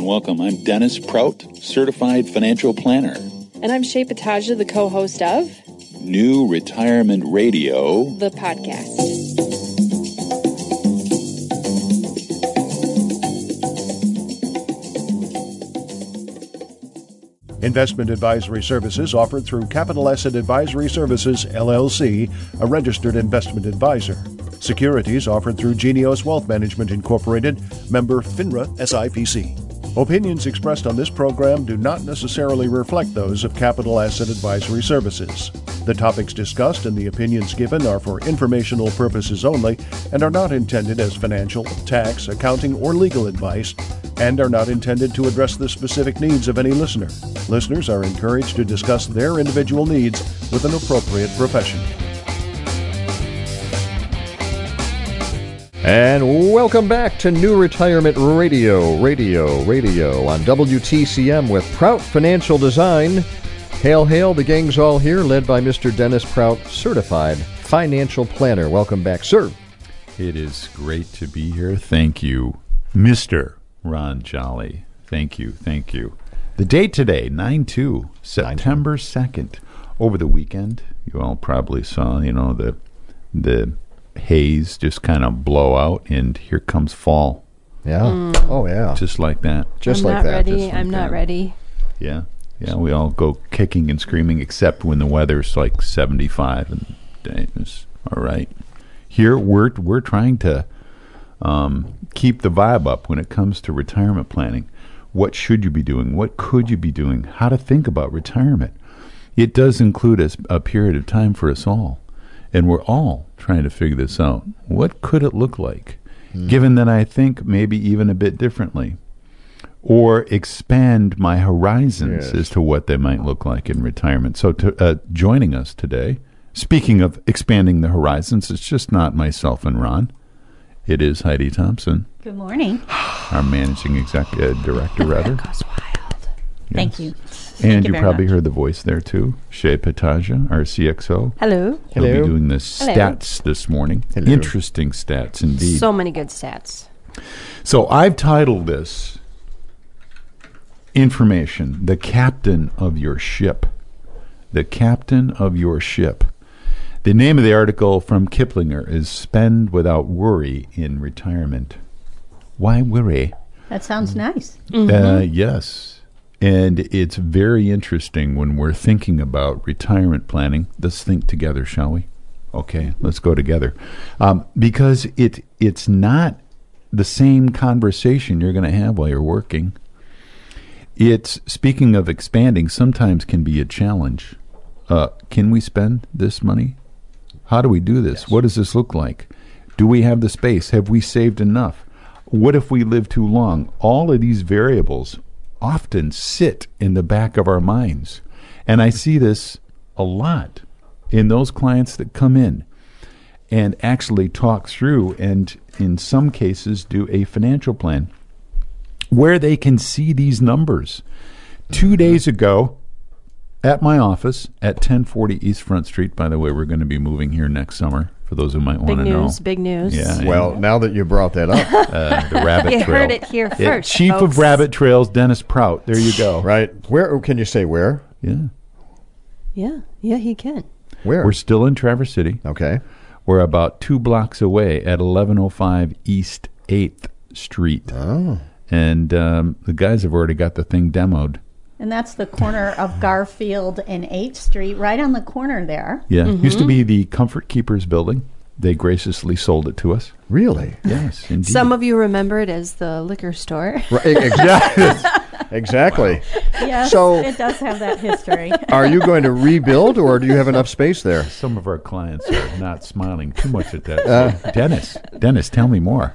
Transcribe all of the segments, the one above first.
and welcome. I'm Dennis Prout, Certified Financial Planner. And I'm Shay Pataja, the co-host of New Retirement Radio, the podcast. Investment advisory services offered through Capital Asset Advisory Services, LLC, a registered investment advisor. Securities offered through Genios Wealth Management, Incorporated, member FINRA SIPC. Opinions expressed on this program do not necessarily reflect those of Capital Asset Advisory Services. The topics discussed and the opinions given are for informational purposes only and are not intended as financial, tax, accounting, or legal advice, and are not intended to address the specific needs of any listener. Listeners are encouraged to discuss their individual needs with an appropriate professional. And welcome back to New Retirement Radio on WTCM with Prout Financial Design. Hail, hail, the gang's all here, led by Mr. Dennis Prout, Certified Financial Planner. Welcome back, sir. It is great to be here. Thank you, Mr. Ron Jolly. Thank you. The date today, 9/2, September 2nd. Over the weekend, you all probably saw, the haze just kind of blow out, and here comes fall. Yeah. Oh, yeah. Just like that. I'm not ready. Yeah, we all go kicking and screaming, except when the weather's like 75, and it's all right. Here, we're trying to keep the vibe up when it comes to retirement planning. What should you be doing? What could you be doing? How to think about retirement. It does include a period of time for us all. And we're all trying to figure this out. What could it look like? Given that I think maybe even a bit differently. Or expand my horizons as to what they might look like in retirement. So joining us today, speaking of expanding the horizons, it's just not myself and Ron. It is Heidi Thompson. Good morning. Our managing director, rather. That goes wild. Yes. Thank you. And you probably heard the voice there, too. Shay Pataja, our CXO. Hello. He'll be doing the stats this morning. Hello. Interesting stats, indeed. So many good stats. So I've titled this information, The Captain of Your Ship. The Captain of Your Ship. The name of the article from Kiplinger is Spend Without Worry in Retirement. Why worry? That sounds nice. Yes. And it's very interesting when we're thinking about retirement planning. Let's think together, shall we? Okay, let's go together. Because it's not the same conversation you're going to have while you're working. It's, speaking of expanding, sometimes can be a challenge. Can we spend this money? How do we do this? Yes. What does this look like? Do we have the space? Have we saved enough? What if we live too long? All of these variables often sit in the back of our minds. And I see this a lot in those clients that come in and actually talk through and in some cases do a financial plan where they can see these numbers. 2 days ago at my office at 1040 East Front Street, by the way, we're going to be moving here next summer, for those who might want to know. Big news. Yeah. Well, now that you brought that up. The Rabbit You Trail. heard it here first, Chief folks. of Rabbit Trails, Dennis Prout. There you go. Right. Where, can you say where? Yeah. Yeah, he can. Where? We're still in Traverse City. Okay. We're about 2 blocks away at 1105 East 8th Street. Oh. And the guys have already got the thing demoed. And that's the corner of Garfield and 8th Street, right on the corner there. Yeah. Used to be the Comfort Keepers building. They graciously sold it to us. Really? Yes, indeed. Some of you remember it as the liquor store. Right, exactly. Yes, So- it does have that history. Are you going to rebuild, or do you have enough space there? Some of our clients are not smiling too much at that. Dennis, tell me more.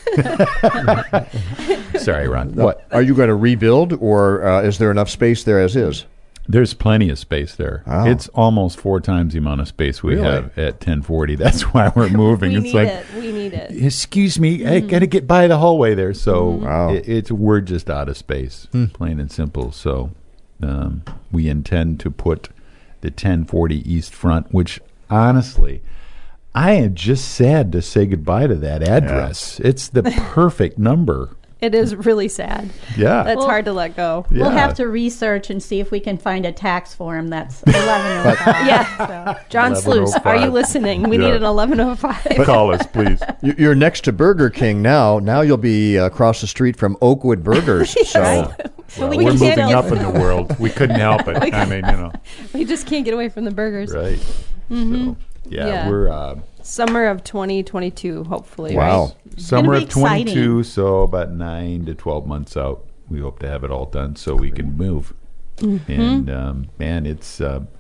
Sorry, Ron. What? Are you going to rebuild, or is there enough space there as is? There's plenty of space there. Oh. It's almost 4 times the amount of space we Really? have at 1040. That's why we're moving. We need it. Excuse me, I got to get by the hallway there. So Wow. we're just out of space, plain and simple. So we intend to put the 1040 East Front, which honestly, I am just sad to say goodbye to that address. It's the perfect number. It is really sad. Yeah. That's hard to let go. Yeah. We'll have to research and see if we can find a tax form that's 1105. Yeah. John Sluice, are you 1105. listening? We Yeah. need an 1105. Call us, please. You're next to Burger King now. Now you'll be across the street from Oakwood Burgers. So So We're we can moving get up in the world. We couldn't help it. I mean, We just can't get away from the burgers. right. So, Yeah. we're Summer of 2022, hopefully. Wow. Right? summer be of 22, exciting. so about 9 to 12 months out. We hope to have it all done so we can move. And man, it's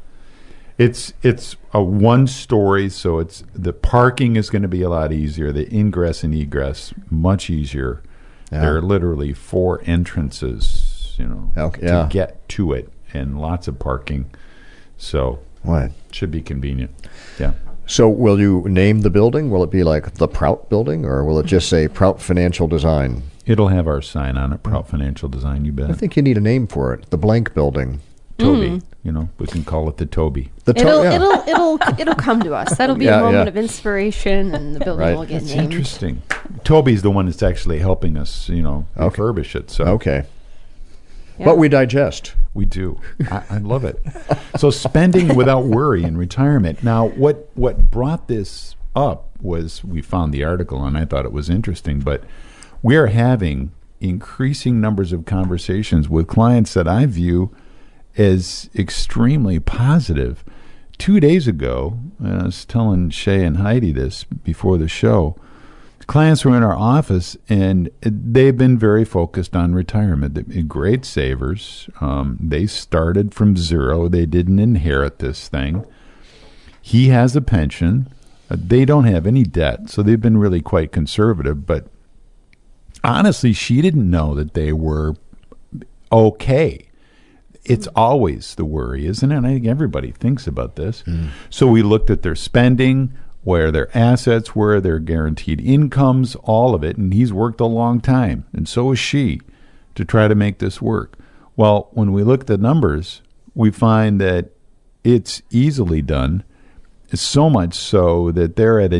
a one story, so it's the parking is going to be a lot easier. The ingress and egress much easier. Yeah. There are literally 4 entrances, Okay, to yeah. get to it, and lots of parking. So what? should be convenient. Yeah. So will you name the building? Will it be like the Prout Building, or will it just say Prout Financial Design? It'll have our sign on it, Prout Financial Design, you bet. I think you need a name for it. The Blank Building. Toby. We can call it the Toby. The It'll come to us. That'll be Yeah, a moment yeah. of inspiration, and the building Right. will get It's named. interesting. Toby's the one that's actually helping us, refurbish it. So Okay. Yeah. But we digest. we do. I love it. So spending without worry in retirement. Now, what brought this up was we found the article, and I thought it was interesting, but we are having increasing numbers of conversations with clients that I view as extremely positive. 2 days ago, and I was telling Shay and Heidi this before the show, clients were in our office, and they've been very focused on retirement. They're great savers. They started from zero. They didn't inherit this thing. He has a pension. They don't have any debt, so they've been really quite conservative. But honestly, she didn't know that they were okay. It's always the worry, isn't it? And I think everybody thinks about this. So we looked at their spending, where their assets were, their guaranteed incomes, all of it. And he's worked a long time, and so has she, to try to make this work. Well, when we look at the numbers, we find that it's easily done, so much so that they're at a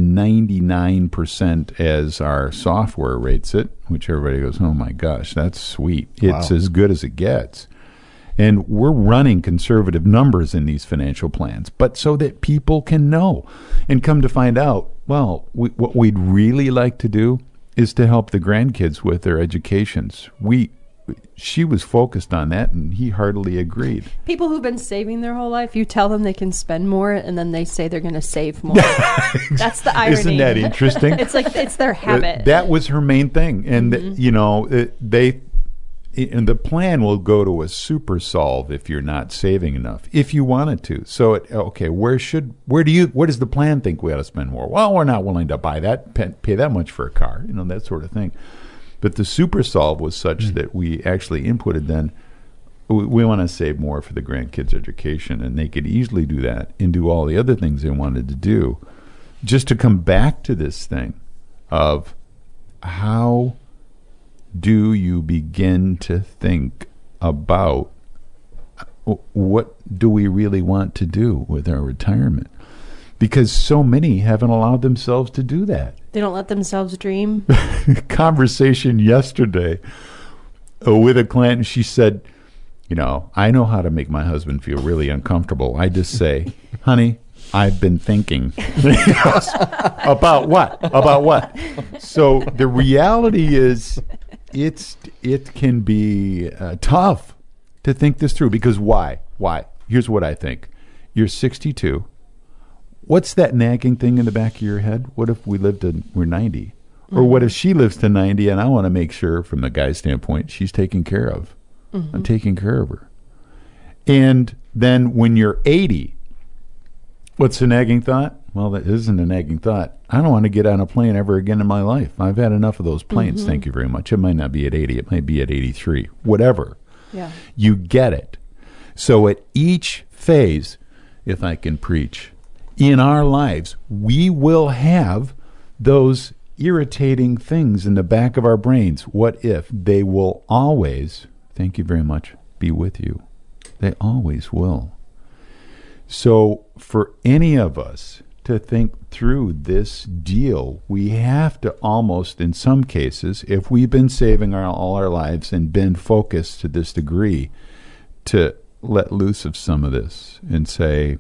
99% as our software rates it, which everybody goes, oh my gosh, that's sweet. It's Wow. as good as it gets. And we're running conservative numbers in these financial plans, but so that people can know and come to find out, well, what we'd really like to do is to help the grandkids with their educations. She was focused on that, and he heartily agreed. People who've been saving their whole life, you tell them they can spend more, and then they say they're going to save more. That's the irony. Isn't that interesting? It's like it's their habit. That was her main thing, and and the plan will go to a super solve if you're not saving enough, if you wanted to. So, where does the plan think we ought to spend more? Well, we're not willing to buy that, pay that much for a car, that sort of thing. But the super solve was such that we actually inputted then, we want to save more for the grandkids' education, and they could easily do that and do all the other things they wanted to do. Just to come back to this thing of how do you begin to think about what do we really want to do with our retirement? Because so many haven't allowed themselves to do that. They don't let themselves dream. Conversation yesterday with a client, and she said, I know how to make my husband feel really uncomfortable. I just say, honey, I've been thinking. About what? About what? So the reality is it can be tough to think this through, because why? Here's what I think. You're 62. What's that nagging thing in the back of your head? What if we're 90? Or what if she lives to 90, and I want to make sure, from the guy's standpoint, she's taken care of. I'm taking care of her. And then when you're 80, what's the nagging thought? Well, that isn't a nagging thought. I don't want to get on a plane ever again in my life. I've had enough of those planes. Thank you very much. It might not be at 80. It might be at 83. Whatever. Yeah. You get it. So at each phase, if I can preach, in our lives, we will have those irritating things in the back of our brains. What if? They will always, thank you very much, be with you. They always will. So for any of us to think through this deal. We have to almost, in some cases, if we've been saving all our lives and been focused to this degree, to let loose of some of this and say,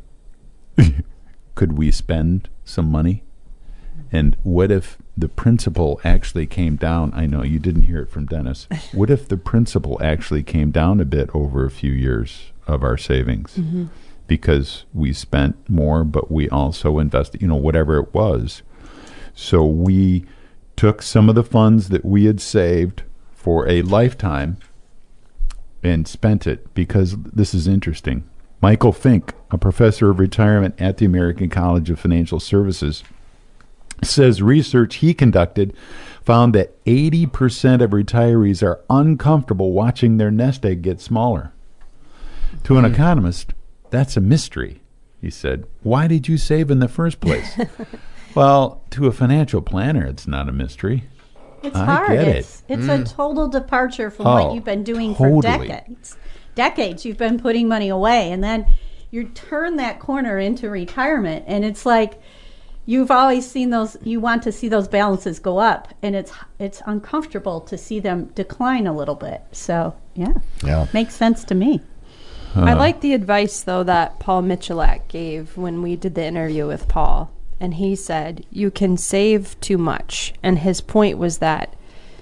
could we spend some money? And what if the principal actually came down? I know you didn't hear it from Dennis. What if the principal actually came down a bit over a few years of our savings? Mm-hmm. Because we spent more, but we also invested, whatever it was. So we took some of the funds that we had saved for a lifetime and spent it, because this is interesting. Michael Fink, a professor of retirement at the American College of Financial Services, says research he conducted found that 80% of retirees are uncomfortable watching their nest egg get smaller. To an economist, that's a mystery, he said. Why did you save in the first place? Well, to a financial planner, it's not a mystery. It's hard. It's a total departure from what you've been doing for decades. Decades you've been putting money away, and then you turn that corner into retirement, and it's like you've always seen those, you want to see those balances go up, and it's uncomfortable to see them decline a little bit. So, yeah. Makes sense to me. I like the advice, though, that Paul Michalak gave when we did the interview with Paul. And he said, you can save too much. And his point was that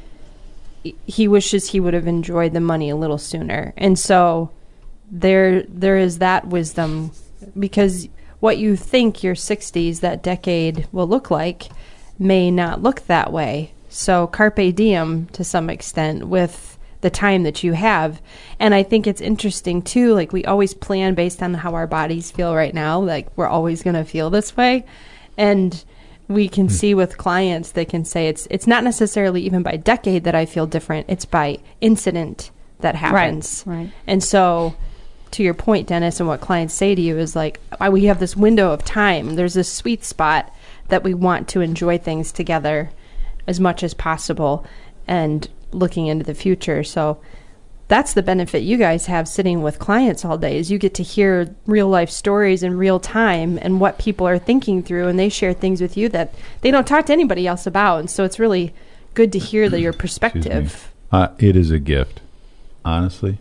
he wishes he would have enjoyed the money a little sooner. And so there is that wisdom, because what you think your 60s, that decade, will look like may not look that way. So carpe diem, to some extent, with the time that you have. And I think it's interesting too, like we always plan based on how our bodies feel right now, like we're always going to feel this way. And we can see with clients, they can say it's not necessarily even by decade that I feel different, it's by incident that happens. Right. And so to your point, Dennis, and what clients say to you is like, we have this window of time, there's this sweet spot that we want to enjoy things together as much as possible and looking into the future. So that's the benefit you guys have sitting with clients all day, is you get to hear real life stories in real time and what people are thinking through, and they share things with you that they don't talk to anybody else about. And so it's really good to hear your perspective. It is a gift, honestly,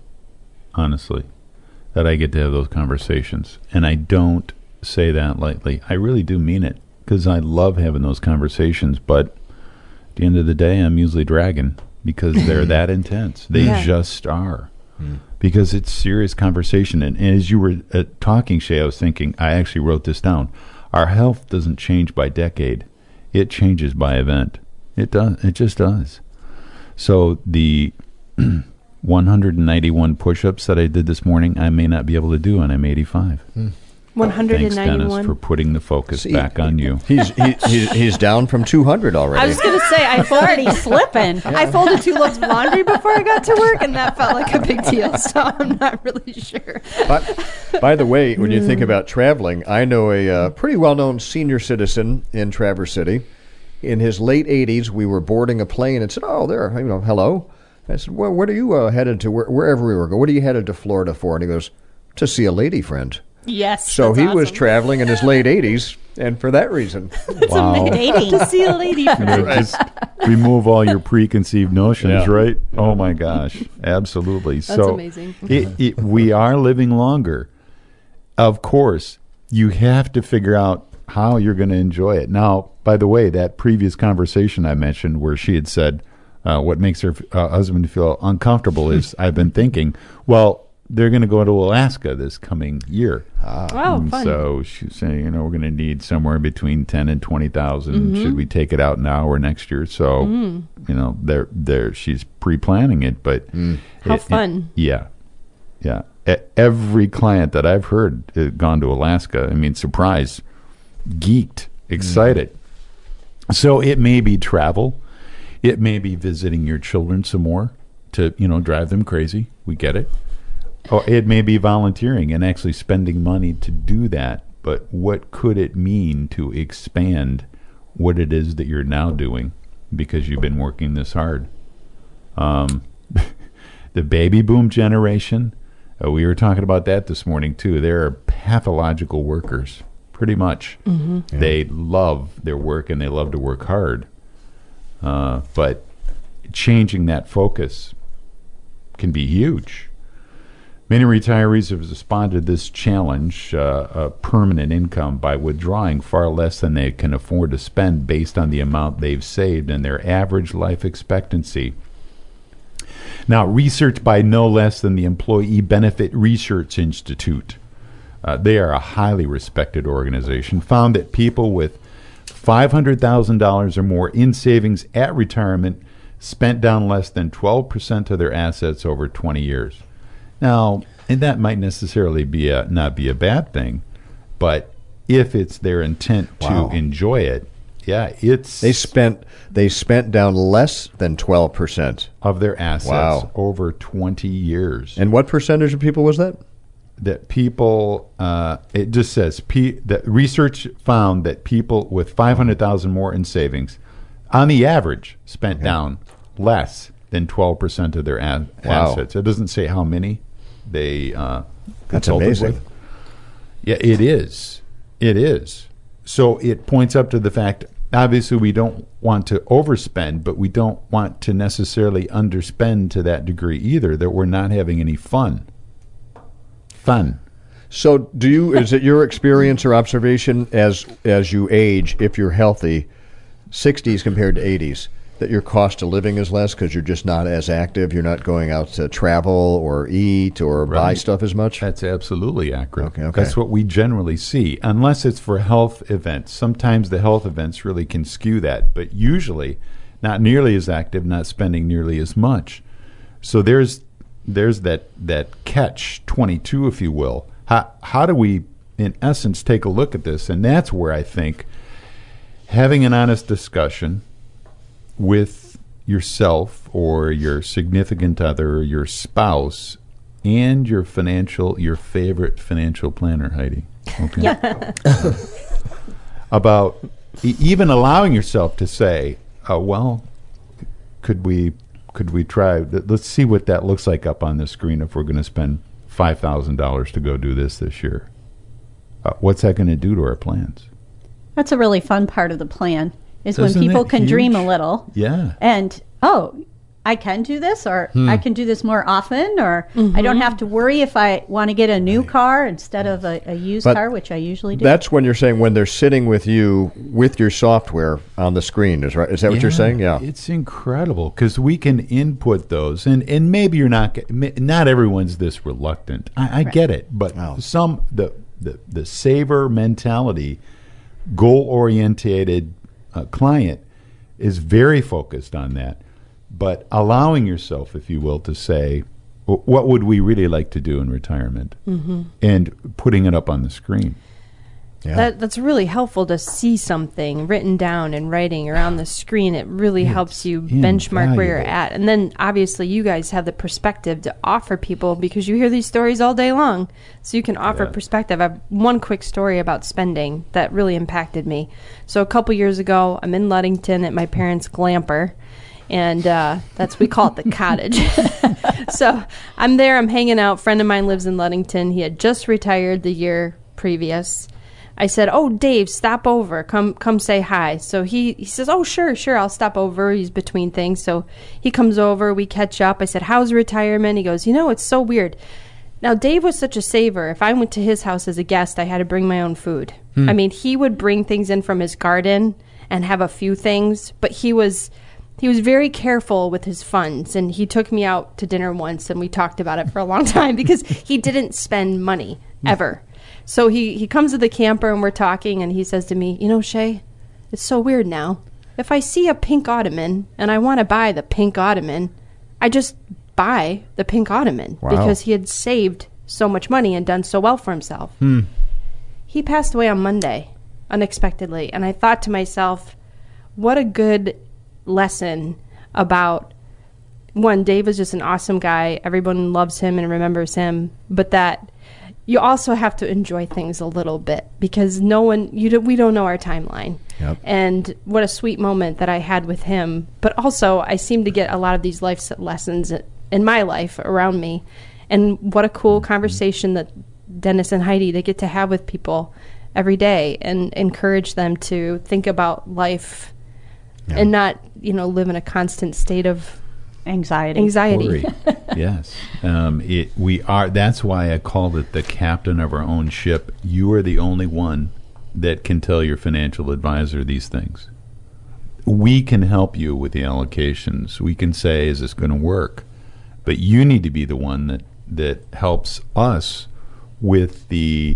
that I get to have those conversations. And I don't say that lightly. I really do mean it, because I love having those conversations. But at the end of the day, I'm usually dragging, because they're that intense. They just are. Because it's serious conversation. And as you were talking, Shay, I was thinking, I actually wrote this down. Our health doesn't change by decade. It changes by event. It does. It just does. So the 191 push-ups that I did this morning, I may not be able to do, and I'm 85. 191. Thanks, Dennis, for putting the focus back on you. He's down from 200 already. I was going to say, I've already slipping. I folded 2 loads of laundry before I got to work, and that felt like a big deal, so I'm not really sure. But, by the way, when you think about traveling, I know a pretty well-known senior citizen in Traverse City. In his late 80s, we were boarding a plane and said, there, hello. I said, well, where are you headed to? Wherever we were going. What are you headed to Florida for? And he goes, to see a lady friend. Yes. So he was traveling in his late 80s, and for that reason. Amazing. To see a lady friend. Just remove all your preconceived notions, right? Oh, my gosh. Absolutely. That's amazing. We are living longer. Of course, you have to figure out how you're going to enjoy it. Now, by the way, that previous conversation I mentioned where she had said what makes her husband feel uncomfortable is, I've been thinking, well, they're going to go to Alaska this coming year. Fun. So she's saying, we're going to need somewhere between 10 and 20,000. Should we take it out now or next year? So, she's pre-planning it. But how fun! Yeah. Every client that I've heard gone to Alaska. Surprised, geeked, excited. So it may be travel. It may be visiting your children some more to drive them crazy. We get it. Or it may be volunteering and actually spending money to do that. But what could it mean to expand what it is that you're now doing because you've been working this hard? The baby boom generation, we were talking about that this morning too. They're pathological workers, pretty much. Mm-hmm. Yeah. They love their work and they love to work hard. But changing that focus can be huge. Many retirees have responded to this challenge, permanent income, by withdrawing far less than they can afford to spend based on the amount they've saved and their average life expectancy. Now, research by no less than the Employee Benefit Research Institute, they are a highly respected organization, found that people with $500,000 or more in savings at retirement spent down less than 12% of their assets over 20 years. Now, and that might necessarily be not be a bad thing, but if it's their intent to enjoy it, yeah, it's they spent down less than 12% of their assets over 20 years. And what percentage of people was that? That people, it just says that research found that people with $500,000 more in savings, on the average, spent down less than 12% of their assets. It doesn't say how many they That's amazing. with. Yeah, it is. It is. So it points up to the fact, obviously we don't want to overspend, but we don't want to necessarily underspend to that degree either, that we're not having any fun. So is it your experience or observation as you age, if you're healthy, 60s compared to 80s, that your cost of living is less because you're just not as active, you're not going out to travel or eat or buy stuff as much? That's absolutely accurate. Okay. That's what we generally see, unless it's for health events. Sometimes the health events really can skew that, but usually not nearly as active, not spending nearly as much. So there's that catch 22, if you will. How do we, in essence, take a look at this? And that's where I think having an honest discussion with yourself or your significant other or your spouse and your favorite financial planner, Heidi. Okay. Yeah. About even allowing yourself to say, well, could we try, let's see what that looks like up on the screen if we're going to spend $5,000 to go do this year. What's that going to do to our plans? That's a really fun part of the plan. Is Isn't when people it can huge? dream a little. Yeah. And, I can do this, or I can do this more often, or I don't have to worry if I want to get a new car instead of a used car, which I usually do. That's when you're saying when they're sitting with you with your software on the screen. Is that what you're saying? Yeah. It's incredible because we can input those, and maybe you're not everyone's this reluctant. I get it, but some the saver mentality, goal-oriented client is very focused on that. But allowing yourself, if you will, to say, what would we really like to do in retirement? Mm-hmm. And putting it up on the screen. Yeah. That's really helpful to see something written down in writing or on the screen. It really helps you benchmark where you're at. And then obviously you guys have the perspective to offer people because you hear these stories all day long. So you can offer perspective. I have one quick story about spending that really impacted me. So a couple years ago, I'm in Ludington at my parents' glamper. And we call it the cottage. So I'm there, I'm hanging out. Friend of mine lives in Ludington. He had just retired the year previous. I said, "Oh, Dave, stop over. Come say hi." So he says, "Oh, sure, I'll stop over." He's between things. So he comes over, we catch up. I said, "How's retirement?" He goes, "It's so weird." Now, Dave was such a saver. If I went to his house as a guest, I had to bring my own food. I mean, he would bring things in from his garden and have a few things, but he was very careful with his funds, and he took me out to dinner once, and we talked about it for a long time because he didn't spend money, ever. So he comes to the camper, and we're talking, and he says to me, Shay, it's so weird now. If I see a pink ottoman, and I want to buy the pink ottoman, I just buy the pink ottoman because he had saved so much money and done so well for himself. He passed away on Monday, unexpectedly, and I thought to myself, what a good lesson about, one, Dave was just an awesome guy. Everyone loves him and remembers him, but that you also have to enjoy things a little bit because we don't know our timeline. Yep. And what a sweet moment that I had with him. But also, I seem to get a lot of these life lessons in my life around me. And what a cool conversation that Dennis and Heidi, they get to have with people every day and encourage them to think about life and not, live in a constant state of anxiety. Worry. Yes. That's why I called it the captain of our own ship. You are the only one that can tell your financial advisor these things. We can help you with the allocations. We can say, is this going to work? But you need to be the one that helps us with the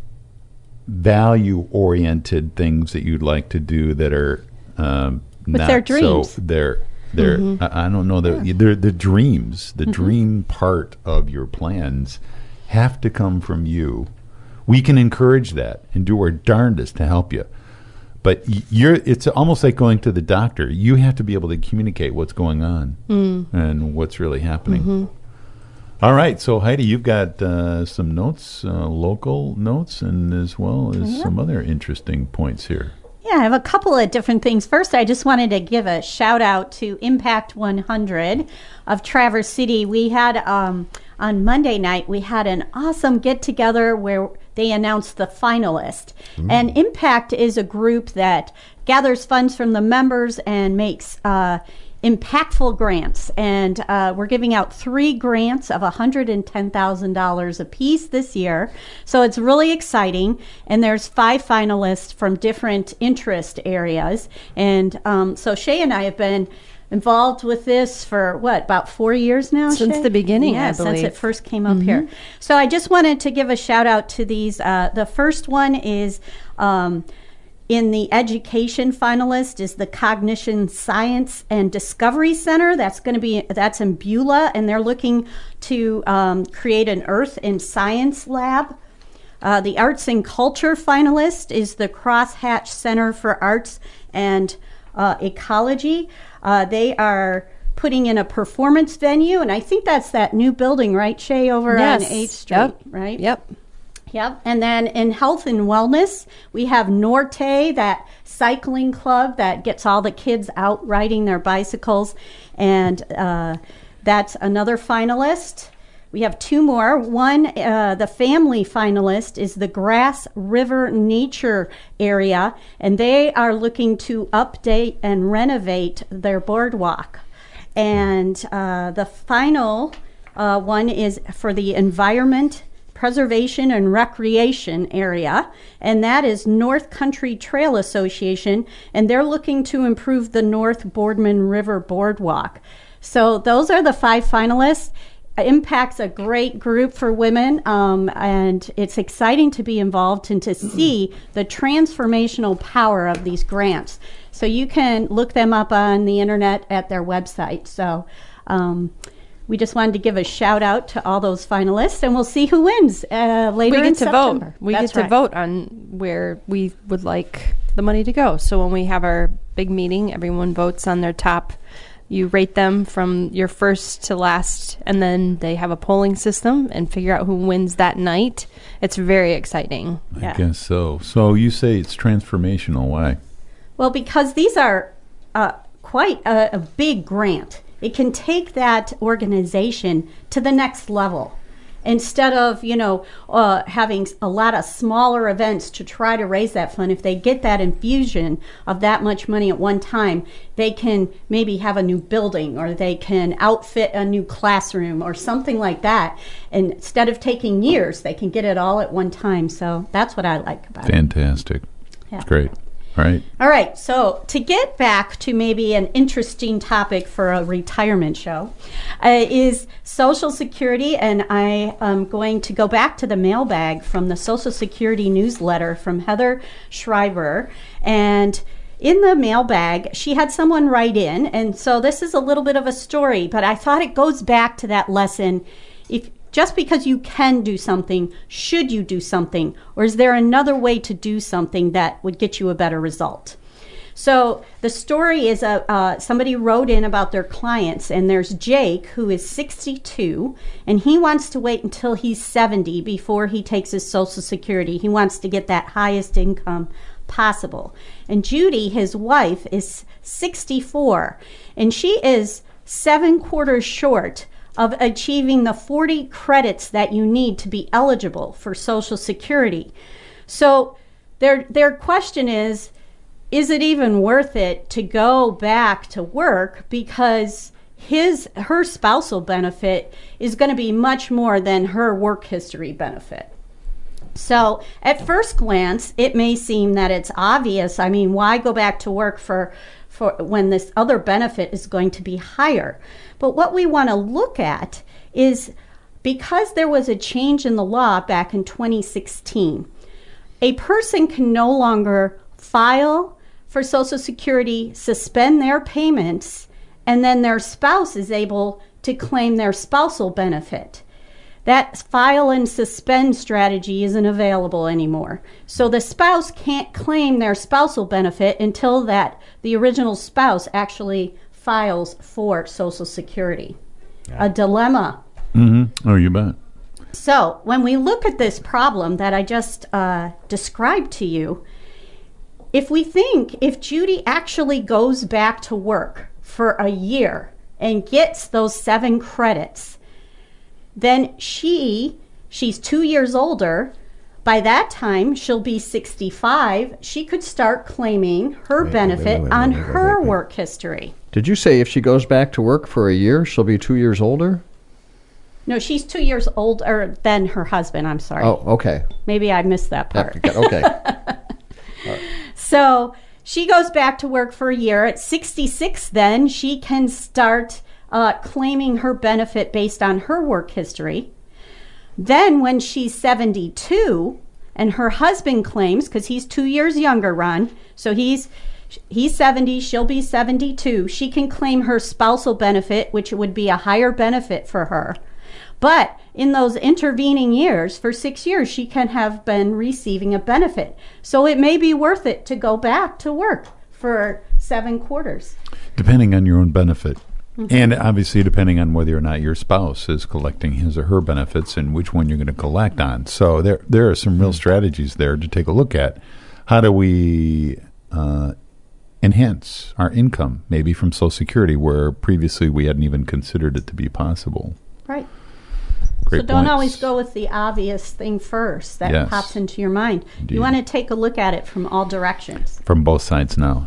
value-oriented things that you'd like to do that are with not their dreams. So they're I don't know, they're the dreams. The dream part of your plans have to come from you. We can encourage that and do our darndest to help you. But it's almost like going to the doctor. You have to be able to communicate what's going on and what's really happening. All right, so Heidi, you've got some notes, local notes, and as well as some other interesting points here. Yeah, I have a couple of different things. First, I just wanted to give a shout out to Impact 100 of Traverse City. We had on Monday night, we had an awesome get together where they announced the finalist. And Impact is a group that gathers funds from the members and makes impactful grants. And we're giving out 3 grants of $110,000 apiece this year. So it's really exciting. And there's 5 finalists from different interest areas. And so Shay and I have been involved with this for about 4 years now? Since Shay? the beginning, I believe. Since it first came up here. So I just wanted to give a shout out to these. The first one is in the education finalist is the Cognition Science and Discovery Center. That's in Beulah, and they're looking to create an Earth and Science lab. The Arts and Culture finalist is the Crosshatch Center for Arts and Ecology. They are putting in a performance venue, and I think that's that new building, right, Shay, over on 8th Street, right? Yep. And then in health and wellness, we have Norte, that cycling club that gets all the kids out riding their bicycles, and that's another finalist. We have 2 more. One, the family finalist is the Grass River Nature Area, and they are looking to update and renovate their boardwalk. And the final one is for the Environment Preservation and Recreation Area, and that is North Country Trail Association, and they're looking to improve the North Boardman River Boardwalk. So those are the 5 finalists. Impact's a great group for women, and it's exciting to be involved and to see the transformational power of these grants. So you can look them up on the internet at their website. So we just wanted to give a shout out to all those finalists, and we'll see who wins later in September. We get to vote on where we would like the money to go. So when we have our big meeting, everyone votes on their top. You rate them from your first to last, and then they have a polling system and figure out who wins that night. It's very exciting. I guess so. So you say it's transformational. Why? Well, because these are quite a big grant. It can take that organization to the next level. Instead of, having a lot of smaller events to try to raise that fund, if they get that infusion of that much money at one time, they can maybe have a new building, or they can outfit a new classroom or something like that. And instead of taking years, they can get it all at one time. So that's what I like about it. Fantastic. Yeah. It's great. All right. So to get back to maybe an interesting topic for a retirement show is Social Security. And I am going to go back to the mailbag from the Social Security newsletter from Heather Schreiber. And in the mailbag, she had someone write in. And so this is a little bit of a story, but I thought it goes back to that lesson. Just because you can do something, should you do something? Or is there another way to do something that would get you a better result? So the story is somebody wrote in about their clients, and there's Jake, who is 62, and he wants to wait until he's 70 before he takes his Social Security. He wants to get that highest income possible. And Judy, his wife, is 64, and she is 7 quarters short of achieving the 40 credits that you need to be eligible for Social Security. So their question is it even worth it to go back to work, because her spousal benefit is going to be much more than her work history benefit. So at first glance, it may seem that it's obvious. I mean, why go back to work for when this other benefit is going to be higher? But what we want to look at is, because there was a change in the law back in 2016, a person can no longer file for Social Security, suspend their payments, and then their spouse is able to claim their spousal benefit. That file and suspend strategy isn't available anymore. So the spouse can't claim their spousal benefit until the original spouse actually files for Social Security. A dilemma. Mm-hmm. Oh, you bet. So when we look at this problem that I just described to you, if Judy actually goes back to work for a year and gets those 7 credits, then she's 2 years older. By that time, she'll be 65. She could start claiming her benefit on her work history. Did you say if she goes back to work for a year, she'll be 2 years older? No, she's 2 years older than her husband. I'm sorry. Oh, okay. Maybe I missed that part. Okay. So she goes back to work for a year. At 66, then, she can start claiming her benefit based on her work history. Then when she's 72 and her husband claims, because he's 2 years younger, Ron, so he's 70, she'll be 72, she can claim her spousal benefit, which would be a higher benefit for her. But in those intervening years, for 6 years, she can have been receiving a benefit. So it may be worth it to go back to work for 7 quarters. Depending on your own benefit. Mm-hmm. And obviously depending on whether or not your spouse is collecting his or her benefits and which one you're going to collect on. So there are some real strategies there to take a look at. How do we enhance our income, maybe from Social Security, where previously we hadn't even considered it to be possible? Right. Great so don't points. always go with the obvious thing first that pops into your mind. Indeed. You want to take a look at it from all directions. From both sides now.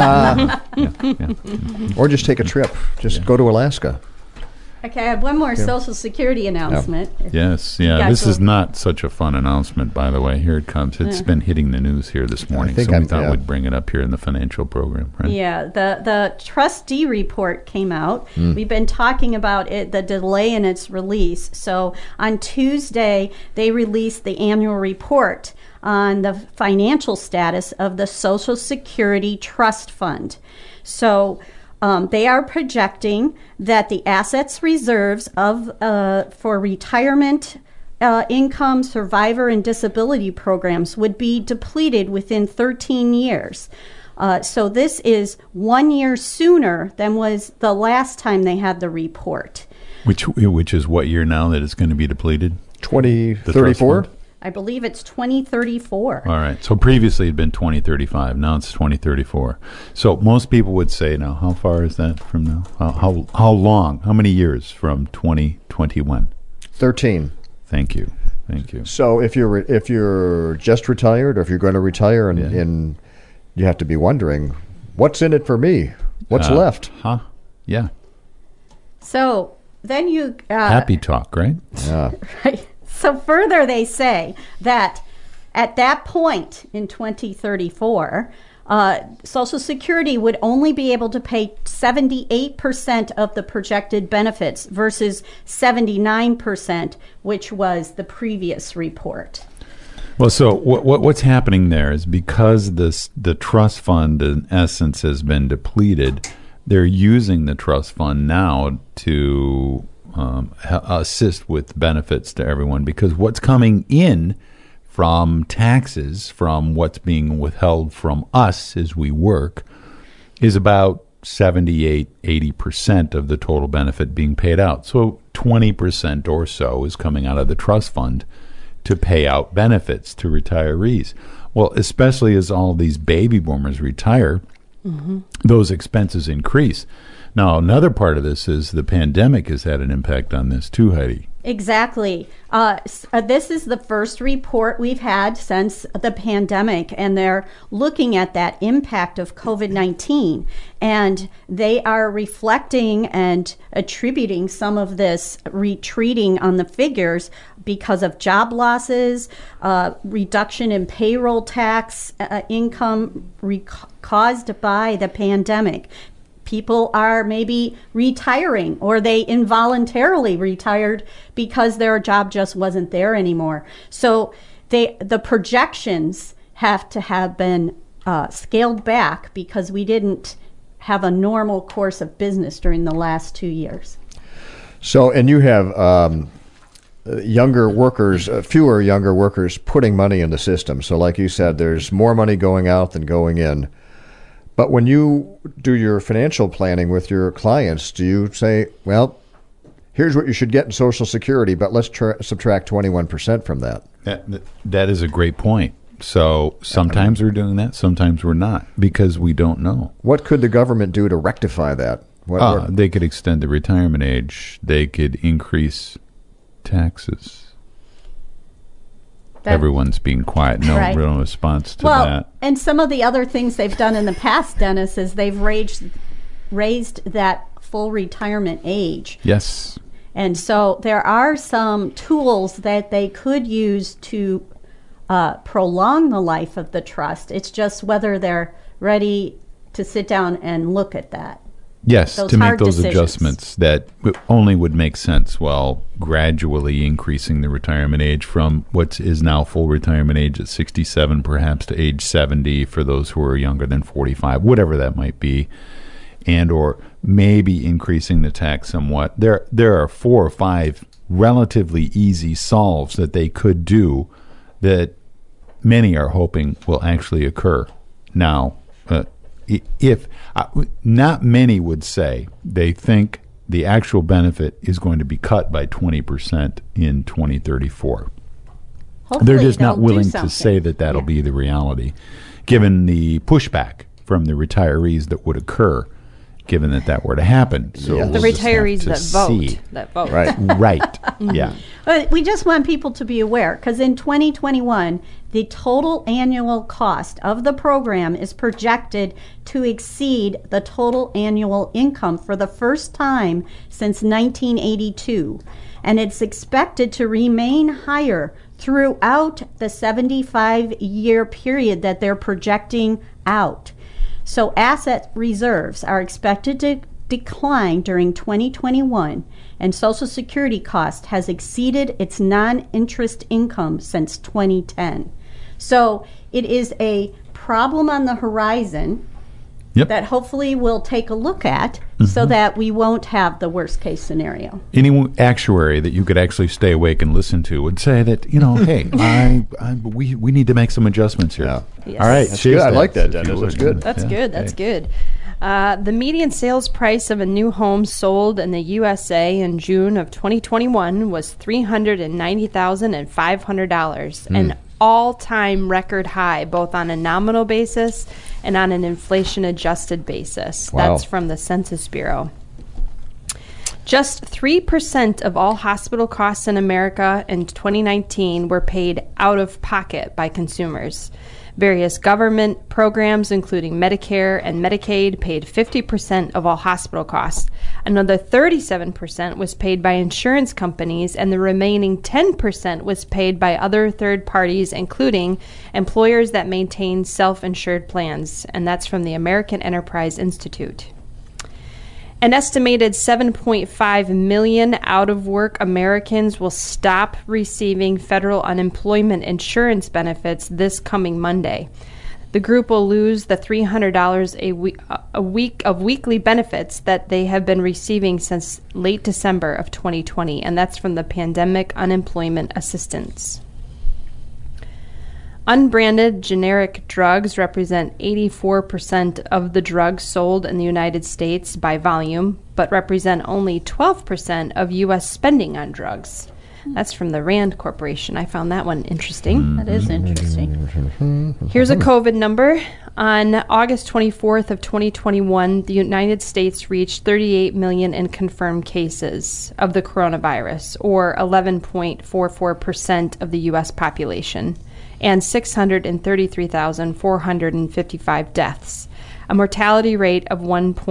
Or just take a trip. Just go to Alaska. Okay, I have one more Social Security announcement. Yes, this is not such a fun announcement, by the way. Here it comes. It's been hitting the news here this morning, so we thought we'd bring it up here in the financial program. Right? Yeah, the trustee report came out. We've been talking about it, the delay in its release. So on Tuesday, they released the annual report on the financial status of the Social Security Trust Fund. So they are projecting that the assets reserves for retirement income, survivor, and disability programs would be depleted within 13 years. So this is 1 year sooner than was the last time they had the report. Which is what year now that it's going to be depleted? 2034? I believe it's 2034. All right. So previously it had been 2035. Now it's 2034. So most people would say, now, how far is that from now? How long? How many years from 2021? 13. Thank you. So if you're just retired, or if you're going to retire, and you have to be wondering, what's in it for me? What's left? Yeah. So then you... happy talk, right? Yeah. Right. So further, they say that at that point in 2034, Social Security would only be able to pay 78% of the projected benefits versus 79%, which was the previous report. Well, so what's happening there is because the trust fund, in essence, has been depleted, they're using the trust fund now to assist with benefits to everyone, because what's coming in from taxes, from what's being withheld from us as we work, is about 78-80% of the total benefit being paid out. So 20% or so is coming out of the trust fund to pay out benefits to retirees. Well, especially as all these baby boomers retire, those expenses increase. Now, another part of this is the pandemic has had an impact on this too, Heidi. Exactly. This is the first report we've had since the pandemic, and they're looking at that impact of COVID-19, and they are reflecting and attributing some of this retreating on the figures because of job losses, reduction in payroll tax income caused by the pandemic. People are maybe retiring, or they involuntarily retired because their job just wasn't there anymore. So the projections have to have been scaled back because we didn't have a normal course of business during the last 2 years. So, and you have younger workers, fewer younger workers putting money in the system. So like you said, there's more money going out than going in. But when you do your financial planning with your clients, do you say, well, here's what you should get in Social Security, but let's subtract 21% from that? That is a great point. So sometimes we're doing that, sometimes we're not, because we don't know. What could the government do to rectify that? They could extend the retirement age. They could increase taxes. Everyone's being quiet. No real response to that. And some of the other things they've done in the past, Dennis, is they've raised that full retirement age. Yes. And so there are some tools that they could use to prolong the life of the trust. It's just whether they're ready to sit down and look at that. Yes, to make those adjustments that only would make sense while gradually increasing the retirement age from what is now full retirement age at 67 perhaps to age 70 for those who are younger than 45, whatever that might be, and or maybe increasing the tax somewhat. There are 4 or 5 relatively easy solves that they could do that many are hoping will actually occur. Now, if not many would say they think the actual benefit is going to be cut by 20% in 2034. Hopefully they're just not willing to say that that'll be the reality, given the pushback from the retirees that would occur, given that were to happen. So the retirees that vote. Right. Yeah. But we just want people to be aware, because in 2021, the total annual cost of the program is projected to exceed the total annual income for the first time since 1982. And it's expected to remain higher throughout the 75-year period that they're projecting out. So asset reserves are expected to decline during 2021, and Social Security cost has exceeded its non-interest income since 2010. So it is a problem on the horizon that hopefully we'll take a look at so that we won't have the worst case scenario. Any actuary that you could actually stay awake and listen to would say that, hey, we need to make some adjustments here. Yeah. Yes. All right. That's good. I like that, Dennis. That's good. That's good. That's good. The median sales price of a new home sold in the USA in June of 2021 was $390,500, an all-time record high, both on a nominal basis and on an inflation-adjusted basis. Wow. That's from the Census Bureau. Just 3% of all hospital costs in America in 2019 were paid out of pocket by consumers. Various government programs, including Medicare and Medicaid, paid 50% of all hospital costs. Another 37% was paid by insurance companies, and the remaining 10% was paid by other third parties, including employers that maintain self-insured plans. And that's from the American Enterprise Institute. An estimated 7.5 million out-of-work Americans will stop receiving federal unemployment insurance benefits this coming Monday. The group will lose the $300 a week of weekly benefits that they have been receiving since late December of 2020, and that's from the Pandemic Unemployment Assistance. Unbranded generic drugs represent 84% of the drugs sold in the United States by volume, but represent only 12% of U.S. spending on drugs. That's from the Rand Corporation. I found that one interesting. That is interesting. Here's a COVID number. On August 24th of 2021, the United States reached 38 million in confirmed cases of the coronavirus, or 11.44% of the U.S. population, and 633,455 deaths. A mortality rate of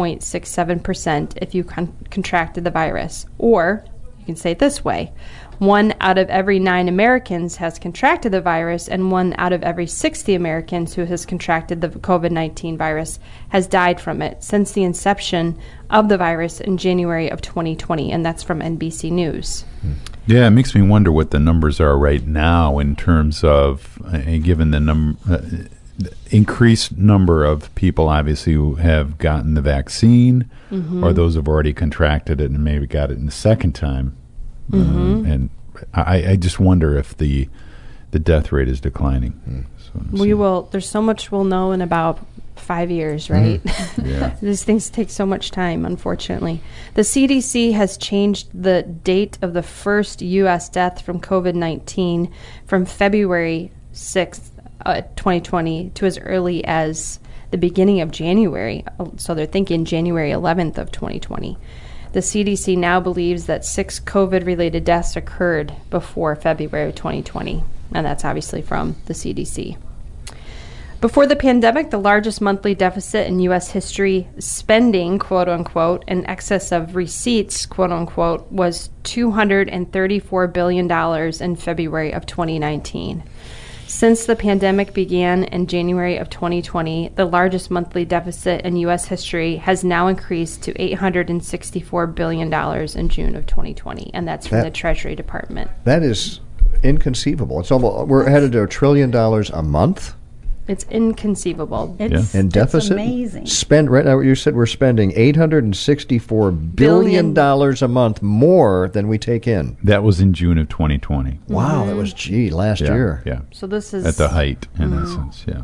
1.67% if you contracted the virus. Or, you can say it this way, 1 out of every 9 Americans has contracted the virus, and 1 out of every 60 Americans who has contracted the COVID-19 virus has died from it since the inception of the virus in January of 2020, and that's from NBC News. Yeah, it makes me wonder what the numbers are right now in terms of, given the increased number of people, obviously, who have gotten the vaccine, or those who have already contracted it and maybe got it in the second time. And I just wonder if the death rate is declining. We will. There's so much we'll know in about 5 years, right? Yeah. These things take so much time, unfortunately. The CDC has changed the date of the first U.S. death from COVID-19 from February 6th, 2020 to as early as the beginning of January. So they're thinking January 11th of 2020. The CDC now believes that 6 COVID-related deaths occurred before February 2020, and that's obviously from the CDC. Before the pandemic, the largest monthly deficit in U.S. history, spending, quote-unquote, in excess of receipts, quote-unquote, was $234 billion in February of 2019. Since the pandemic began in January of 2020, the largest monthly deficit in U.S. history has now increased to $864 billion in June of 2020, and that's from the Treasury Department. That is inconceivable. It's almost, we're headed to $1 trillion a month. It's inconceivable. In deficit? It's amazing. Spend right now. You said we're spending $864 billion a month more than we take in. That was in June of 2020. Wow, that was last year. Yeah. So this is at the height, in essence. Yeah.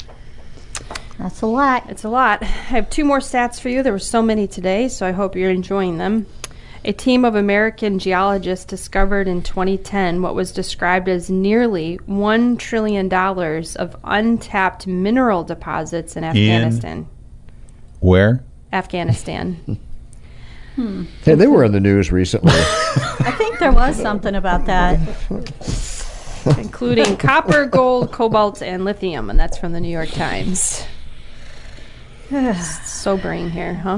That's a lot. It's a lot. I have 2 more stats for you. There were so many today, so I hope you're enjoying them. A team of American geologists discovered in 2010 what was described as nearly $1 trillion of untapped mineral deposits in Afghanistan. Where? Afghanistan. Hey, they were in the news recently. I think there was something about that. Including copper, gold, cobalt, and lithium, and that's from the New York Times. Sobering here, huh?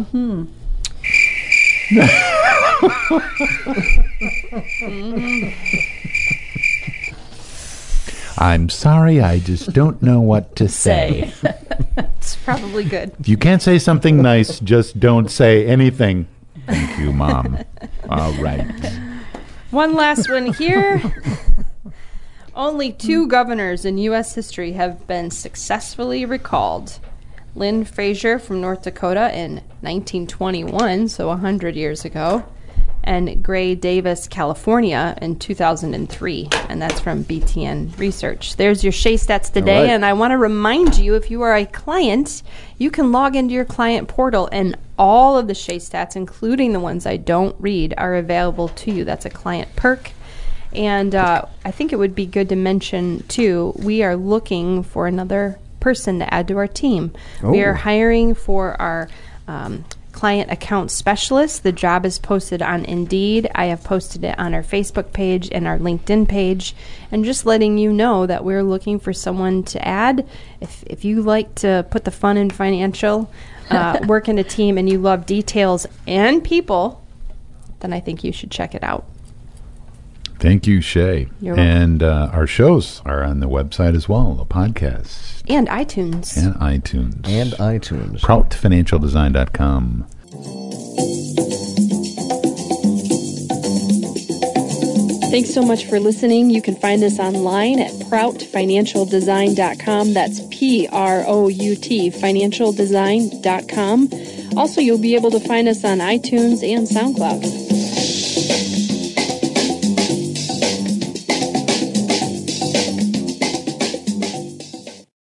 I'm sorry, I just don't know what to say. It's probably good. If you can't say something nice, just don't say anything. Thank you, Mom. All right. One last one here. Only 2 governors in U.S. history have been successfully recalled. Lynn Frazier from North Dakota in 1921, so 100 years ago, and Gray Davis, California in 2003, and that's from BTN Research. There's your Shea Stats today, right. And I want to remind you, if you are a client, you can log into your client portal, and all of the Shea Stats, including the ones I don't read, are available to you. That's a client perk. And I think it would be good to mention, too, we are looking for another person to add to our team. Oh. We are hiring for our client account specialist. The job is posted on Indeed. I have posted it on our Facebook page and our LinkedIn page, and just letting you know that we're looking for someone to add. If you like to put the fun in financial, work in a team, and you love details and people, then I think you should check it out. Thank you, Shay. You're welcome. And our shows are on the website as well, the podcast. And iTunes. And iTunes. ProutFinancialDesign.com. Thanks so much for listening. You can find us online at ProutFinancialDesign.com. That's PROUT, financialdesign.com. Also, you'll be able to find us on iTunes and SoundCloud.